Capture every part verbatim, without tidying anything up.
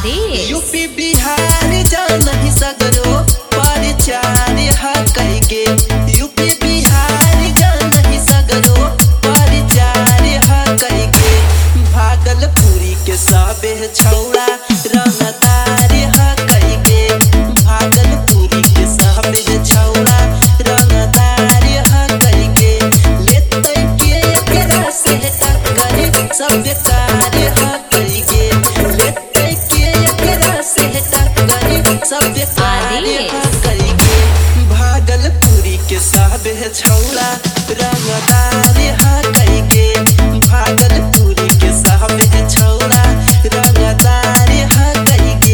आदेश यूपी बिहार जानहि सगरो परिचार हा कइके यूपी बिहार जानहि सगरो परिचार हा कइके भागलपुरी के सबे छौड़ा रंगदार हा कइके भागलपुरी के सबे छौड़ा रंगदार हा कइके लेते के एकरा से टक्कर सबे कार हा कइके लेते के एकरा से टक्कर सबे कार हा कइके भागलपुरी के सबे छौड़ा रंगदार हा कइके भागलपुरी के सबे छौड़ा रंगदार हा कइके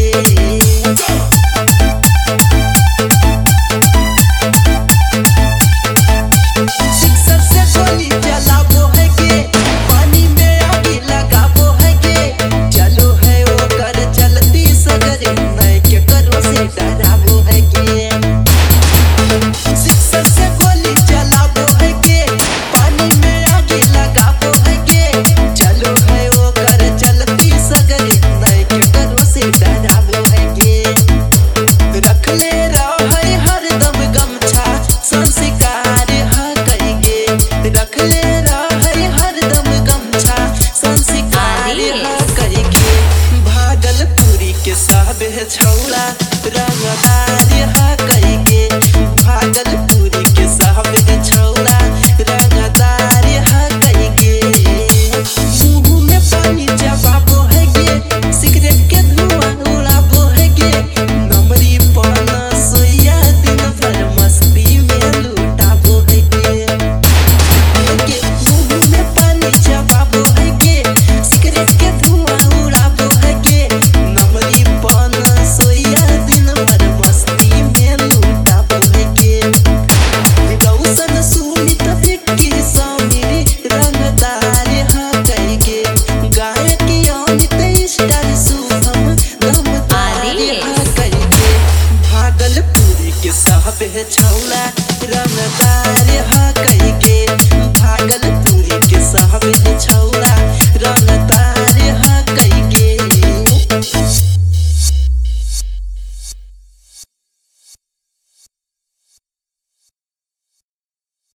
शिक्षक से गोली चलाबो है के पानी में आग लगाबो है के चलो है ओकर चलती सगरे नहीं के करो से डराबो है के शिक्षक से गोली चलाबो है के पानी में आग लगाबो है के चलो है ओकर चलती सगरे नहीं के करो से डराबो है के रख ले रहे हरदम गमछा संस्कार हा कइके रख ले रहे हरदम गमछा संस्कार हा कइके भागलपुरी के सबे छौड़ा रंगदार हा कइके भागलपुरी के सबे छौड़ा रंगदार हा कइके मुंह में पानी चबाबो है गे सिगरेट के धुआं उड़ाबो है गे नमरी पाना सोया दिन भर मस्ती में लुटाबो है गे के मुंह में पानी चबाबो है गे सिगरेट के धुआं उड़ाबो है गे नमरी पाना सोया दिन भर मस्ती में लुटाबो है गे रौशन सुमित विक्की समीर रंगदार हा कइके गायक अमित स्टार शुभम दमदार हा कइके भागलपुरी के सबे छौड़ा रंगदार हा